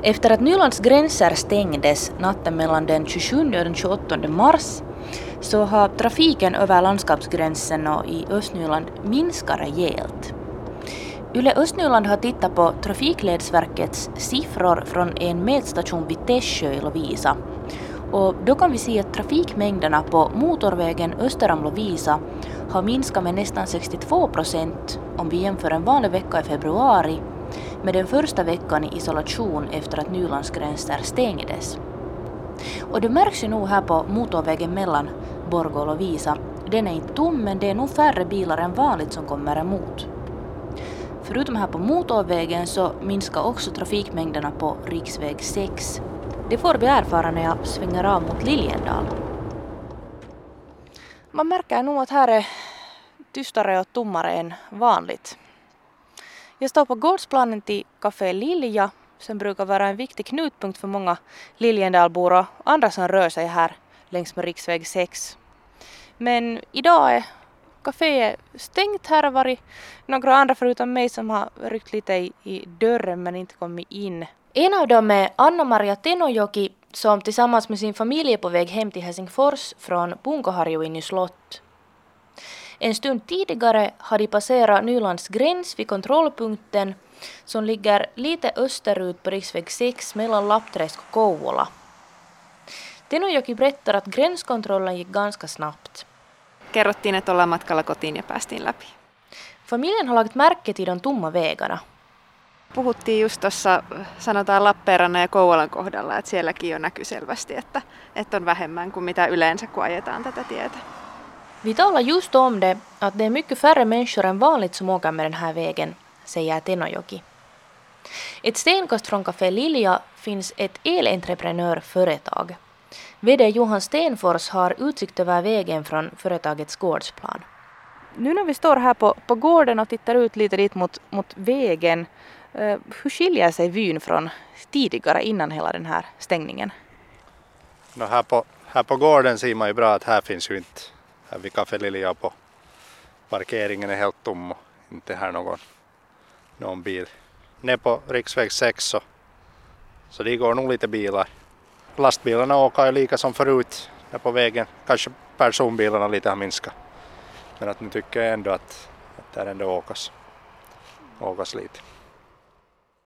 Efter att Nylands gränser stängdes natten mellan den 27 och den 28 mars så har trafiken över landskapsgränsen och i Östnyland minskat rejält. Yle Östnyland har tittat på Trafikledsverkets siffror från en mätstation vid Tässjö i Lovisa. Och då kan vi se att trafikmängderna på motorvägen öster om Lovisa har minskat med nästan 62% om vi jämför en vanlig vecka i februari med den första veckan i isolation efter att Nylands gränser stängdes. Och det märks ju nog här på motorvägen mellan Borgå och Lovisa. Den är inte tom, men det är nog färre bilar än vanligt som kommer emot. Förutom här på motorvägen så minskar också trafikmängderna på riksväg 6. Det får vi erfara när jag svänger av mot Liljendal. Man märker nog att här är tystare och tommare än vanligt. Jag står på gårdsplanen till Café Lilja som brukar vara en viktig knutpunkt för många Liljendalbor och andra som rör sig här längs med riksväg 6. Men idag är kaféet stängt. Här har varit några andra förutom mig som har ryckt lite i dörren men inte kommit in. En av dem är Anna-Maria Tenojoki som tillsammans med sin familj är på väg hem till Helsingfors från Punkoharjuin i slott. En stund tidigare har de passerat Nylands gräns vid kontrollpunkten som ligger lite österut på riksväg 6 mellan Lappträsk och Kouvola. Tenojoki berättar att gränskontrollen gick ganska snabbt. Kerrottiin, että ollaan matkalla kotiin ja päästiin läpi. Familjen har lagt märke till de tomma vägarna. Puhuttiin just tuossa, sanotaan Lappeenrannan ja Kouvolan kohdalla, että sielläkin jo näkyy selvästi, että on vähemmän kuin mitä yleensä, kun ajetaan tätä tietä. Vi talar just om det, att det är mycket färre människor än vanligt som åker med den här vägen, säger Tenojoki. Ett stenkast från Café Lilja finns ett elentreprenörföretag. VD Johan Stenfors har utsikt över vägen från företagets gårdsplan. Nu när vi står här på gården och tittar ut lite dit mot vägen, hur skiljer sig vyn från tidigare innan hela den här stängningen? Här på gården ser man ju bra att här finns ju inte, här vid Café Lilja på parkeringen är helt tom och inte här någon bil. Ner på riksväg 6 så det går nog lite bilar. Lastbilarna åker ju lika som förut där på vägen. Kanske personbilarna lite har minskat. Men att nu tycker jag ändå att där ändå åkas lite.